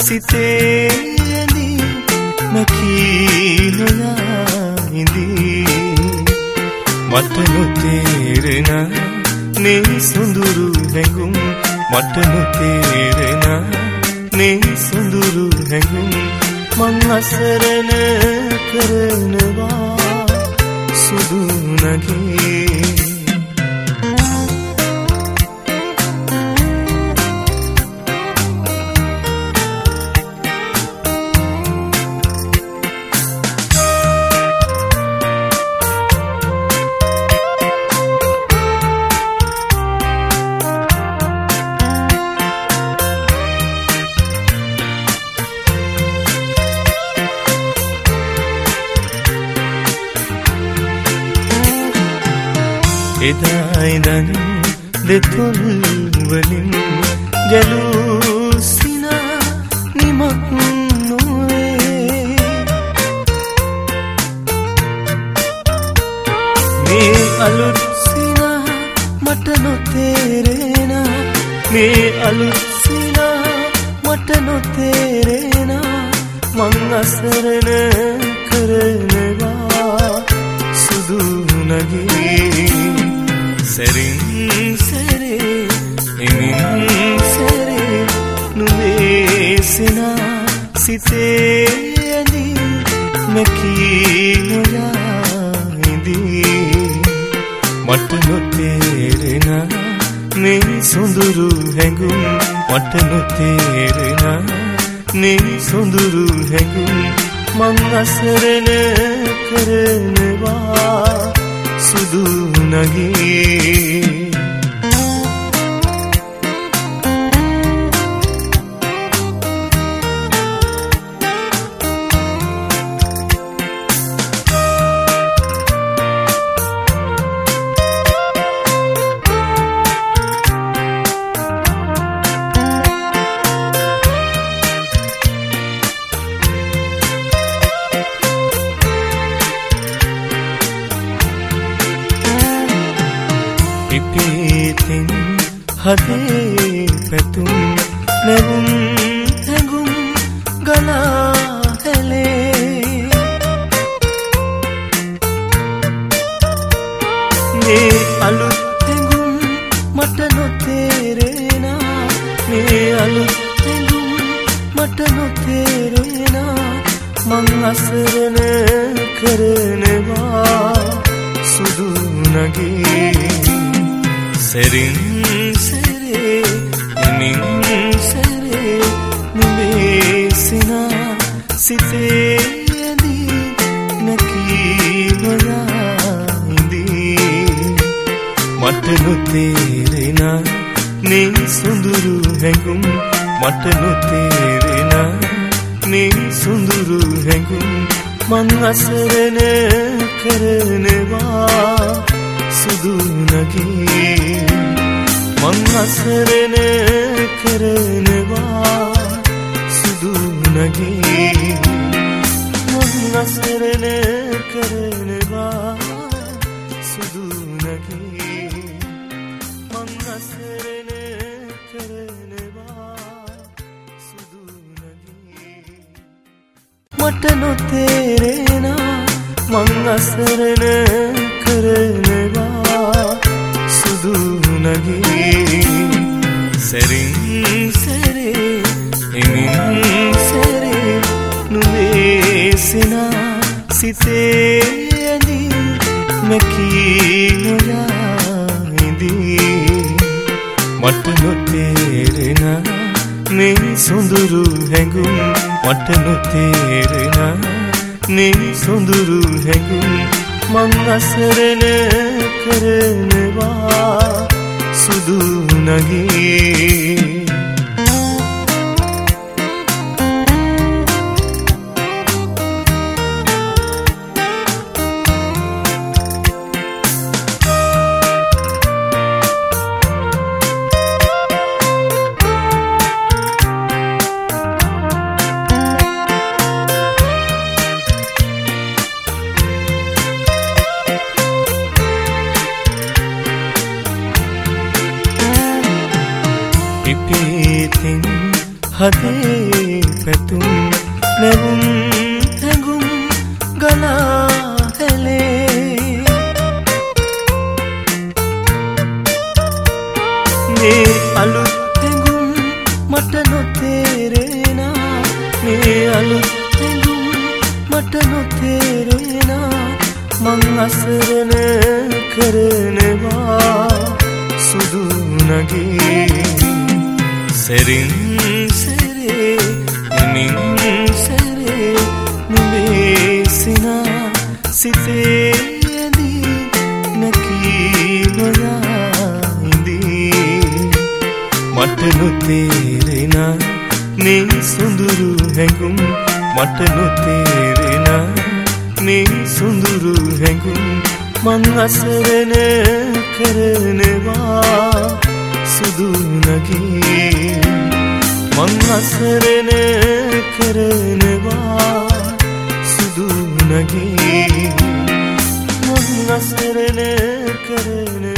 සිතේ ඇඳී මැකී නොයා ඉඳී මට නොතේරෙන නේ සොඳුරු හැඟුම් මට නොතේරෙන නේ සොඳුරු හැඟුම් මං අසරණ කරනවා සුදු නගේ එදා ඉඳන් දෙතොල් වලින් ගැලූ සිනා නිමක් නොවේ මේ අලුත් සිනා මට නොතේරෙන මේ අලුත් සිනා මට නොතේරෙන මං අසරණ කරනවා සුදු නගේ සරින් සරේ එමින් සරේ නුවේසිනා සිතේ ඇඳී මැකී නොයා ඉඳී මට නොතේරෙන මේ සොඳුරු හැඟුම් මට නොතේරෙන මේ සොඳුරු හැඟුම් මං අසරණ කරනවා සුදු නගේ පිපිතින් හදේ පැතුම් නැවුම් හැඟුම් ගලා හැලේ මේ අලුත් හැඟුම් මට නොතේරෙන මේ අලුත් හැඟුම් මට නොතේරෙන මං අසරණ කරනවා සුදු නගේ සරින් සරේ එමින් සරේ නුවේසිනා සිතේ ඇඳී මැකී නොයා ඉඳී මට නොතේරෙන නේ සොඳුරු හැඟුම් මට නොතේරෙන නේ සොඳුරු හැඟුම් මං අසරණ කරනවා සුදු නගේ මං අසරණ කරනවා සුදු නගේ මං අසරණ කරනවා සුදු නගේ මං අසරණ කරනවා සුදු නගේ මට නොතේරෙන මං අසරණ කරනවා සුදු නගේ සරින් සරේ එමින් සරේ නුවේසිනා සිතේ ඇඳී මැකී නොයා ඉඳී මට නොතේරෙන මේ සොඳුරු හැඟුම් මට නොතේරෙන මේ සොඳුරු හැඟුම් මං අසරණ කරනවා සුදු නගේ පිපිතින් හදේ පැතුම් නැවුම් හැඟුම් ගලා හැලේ මේ අලුත් හැඟුම් මට නොතේරෙනා මේ අලුත් හැඟුම් මට නොතේරෙනා මං අසරණ කරනවා සුදු නගේ සෙරින් සෙරේ නිමින් සෙරේ නුඹේ සිනා සිතේ ඇදී නැකී නොයා ඉඳී මට නොතේරෙනා මේ සුඳුරු හැඟුම් මට නොතේරෙනා මේ සුඳුරු හැඟුම් මං අසරණ කරනවා සුදු නගේ මං අසරණ කරනවා සුදු නගේ මං අසරණ කරනවා